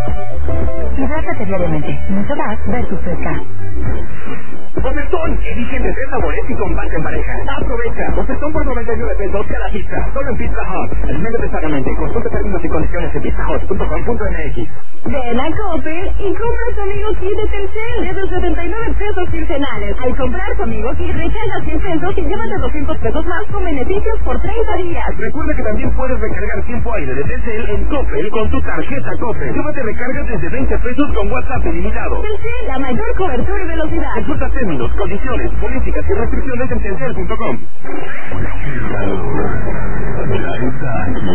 Hidrátate diariamente. Mucho más versus Fresca. Ofertón, eligen de 3 sabores y comparte en pareja. Aprovecha. Ofertón por 99 pesos cada pizza. Solo en Pizza Hut. Alimenta sagamente. Consulta términos y condiciones en pizzahut.com.mx. Ven a Coppel y compra tu amigo kit de Telcel desde 79 pesos quincenales. Al comprar tu amigo kit, recarga 100 pesos y llévate 200 pesos más con beneficios por 30 días. Recuerda que también puedes recargar tiempo aire de Telcel en Coppel con tu tarjeta Coppel. Llévate recargas desde 20 pesos con WhatsApp ilimitado. Telcel, la mayor cobertura y velocidad. Consulta términos, condiciones, políticas y restricciones en telcel.com. Ya está aquí.